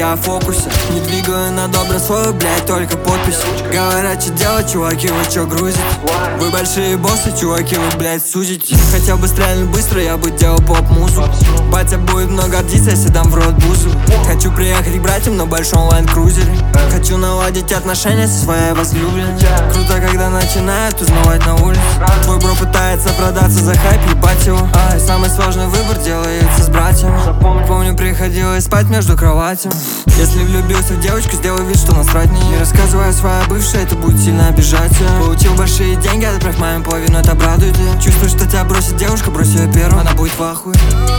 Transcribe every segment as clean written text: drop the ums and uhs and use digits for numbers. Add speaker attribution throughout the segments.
Speaker 1: я в фокусе. Не двигаю на добро свою, блядь, только подпись. Говорят, что делать, чуваки, вы чё грузите? Вы большие боссы, чуваки, вы, блядь, судите. Хотел бы стрельнуть быстро, я бы делал поп-музыку. Батя будет много гордиться, если дам в рот бузу. Хочу приехать к братьям на большом лайн-крузере. Хочу наладить отношения со своей возлюбленной. Круто, когда начинают узнавать на улице. Твой бро пытается продаться за хайп, ебать его. Самый сложный выбор делается с братьями. Помню, приходилось спать между кроватями. Если влюбился в девочку, сделай вид, что насрать не. Не рассказывай о своей бывшей, это будет сильно обижать ее. Получил большие деньги, отправь маме половину, это обрадует ее. Чувствую, что тебя бросит девушка, брось ее первую, она будет в ахуе.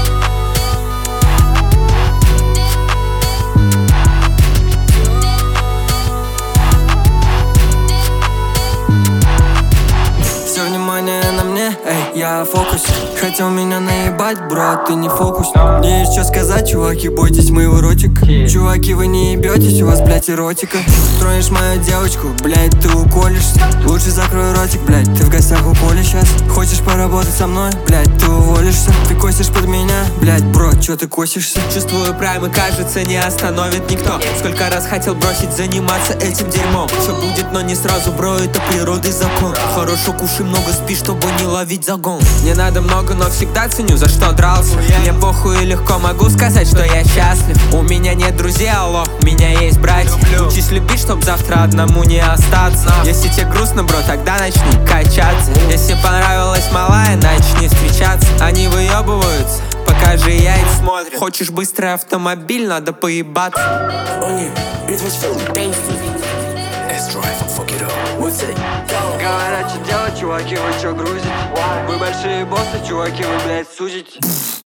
Speaker 1: Все внимание на мне, эй, я в фокусе. Хотел меня наебать, бро, ты не фокус. Мне есть что сказать, чуваки, бойтесь моего ротика. Чуваки, вы не ебетесь, у вас, блядь, эротика. Тронешь мою девочку, блядь, ты уколешься. Лучше закрой ротик, блядь, ты в гостях у Коли сейчас. Хочешь поработать со мной, блядь, ты уволишься. Ты косишь под меня, блядь, бро, чё ты косишься?
Speaker 2: Чувствую прайм и кажется не остановит никто. Сколько раз хотел бросить заниматься этим дерьмом. Все будет, но не сразу, бро, это природный закон. Хорошо кушай, много спи, чтобы не ловить загон. Не надо много, но всегда ценю, за что дрался. Мне похуй и легко могу сказать, что я счастлив. У меня нет друзей, алло, у меня есть братья. Учись любить, чтоб завтра одному не остаться. Если тебе грустно, бро, тогда начни качаться. Если понравилась малая, начни встречаться. Они выебываются, покажи яйца. Хочешь быстрый автомобиль, надо поебаться.
Speaker 1: Говорят, что делать, чуваки, вы чё грузите? Вы большие боссы, чуваки, вы, блядь, судите.